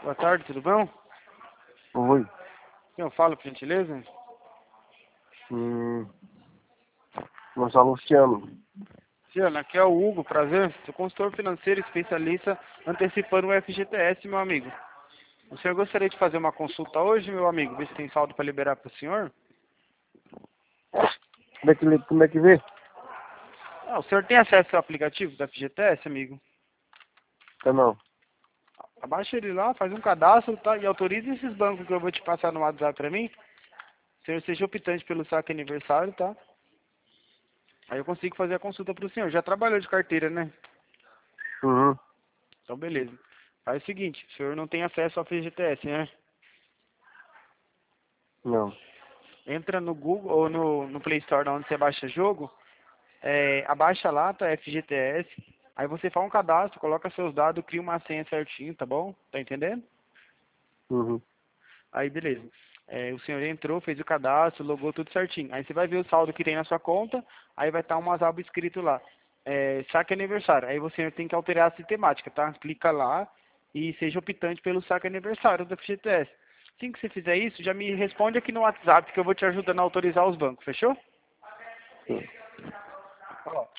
Boa tarde, tudo bom? Oi. Quem eu falo, por gentileza? Gonçalo Luciano. Luciano, aqui é o Hugo, prazer. Sou consultor financeiro especialista antecipando o FGTS, meu amigo. O senhor gostaria de fazer uma consulta hoje, meu amigo? Ver se tem saldo para liberar para o senhor? Como é que vê? O senhor tem acesso ao aplicativo da FGTS, amigo? Tá não. Abaixa ele lá, faz um cadastro, tá? E autoriza esses bancos que eu vou te passar no WhatsApp para mim. O senhor seja optante pelo saque aniversário, tá? Aí eu consigo fazer a consulta para o senhor. Já trabalhou de carteira, né? Uhum. Então, beleza. Faz o seguinte, o senhor não tem acesso ao FGTS, né? Não. Entra no Google ou no Play Store onde você baixa jogo, abaixa lá, tá? FGTS. Aí você faz um cadastro, coloca seus dados, cria uma senha certinho, tá bom? Tá entendendo? Uhum. Aí, beleza. O senhor entrou, fez o cadastro, logou tudo certinho. Aí você vai ver o saldo que tem na sua conta, aí vai estar umas abas escrito lá. Saque aniversário. Aí você tem que alterar a sistemática, tá? Clica lá e seja optante pelo saque aniversário do FGTS. Assim que você fizer isso, já me responde aqui no WhatsApp que eu vou te ajudando a autorizar os bancos, fechou? Sim. Ó,